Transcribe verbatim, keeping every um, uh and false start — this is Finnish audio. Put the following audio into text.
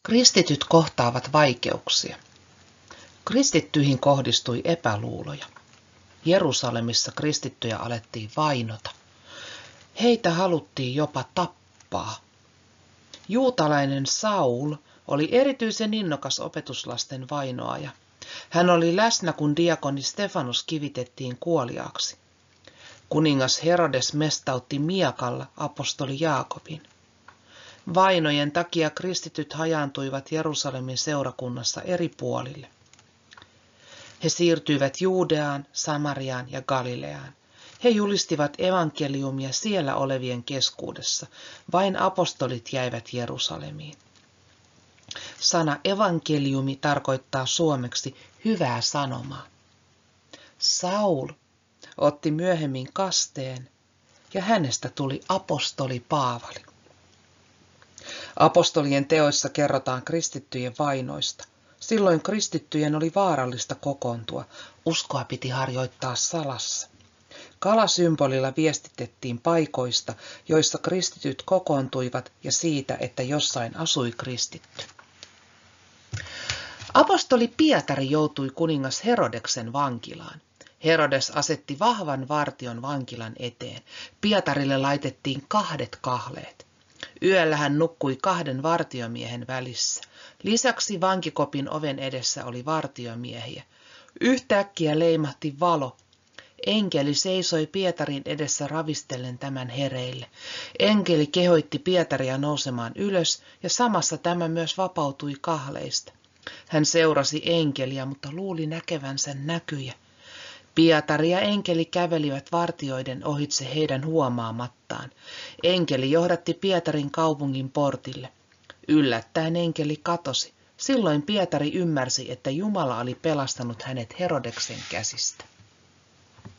Kristityt kohtaavat vaikeuksia. Kristittyihin kohdistui epäluuloja. Jerusalemissa kristittyjä alettiin vainota. Heitä haluttiin jopa tappaa. Juutalainen Saul oli erityisen innokas opetuslasten vainoaja. Hän oli läsnä, kun diakoni Stefanus kivitettiin kuoliaaksi. Kuningas Herodes mestautti miakalla apostoli Jaakobin. Vainojen takia kristityt hajaantuivat Jerusalemin seurakunnassa eri puolille. He siirtyivät Juudeaan, Samariaan ja Galileaan. He julistivat evankeliumia siellä olevien keskuudessa. Vain apostolit jäivät Jerusalemiin. Sana evankeliumi tarkoittaa suomeksi hyvää sanomaa. Saul otti myöhemmin kasteen ja hänestä tuli apostoli Paavali. Apostolien teoissa kerrotaan kristittyjen vainoista. Silloin kristittyjen oli vaarallista kokoontua. Uskoa piti harjoittaa salassa. Kalasymbolilla viestitettiin paikoista, joissa kristityt kokoontuivat ja siitä, että jossain asui kristitty. Apostoli Pietari joutui kuningas Herodeksen vankilaan. Herodes asetti vahvan vartion vankilan eteen. Pietarille laitettiin kahdet kahleet. Yöllä hän nukkui kahden vartiomiehen välissä. Lisäksi vankikopin oven edessä oli vartiomiehiä. Yhtäkkiä leimahti valo. Enkeli seisoi Pietarin edessä ravistellen tämän hereille. Enkeli kehoitti Pietaria nousemaan ylös ja samassa tämä myös vapautui kahleista. Hän seurasi enkeliä, mutta luuli näkevänsä näkyjä. Pietari ja enkeli kävelivät vartioiden ohitse heidän huomaamattaan. Enkeli johdatti Pietarin kaupungin portille. Yllättäen enkeli katosi. Silloin Pietari ymmärsi, että Jumala oli pelastanut hänet Herodeksen käsistä.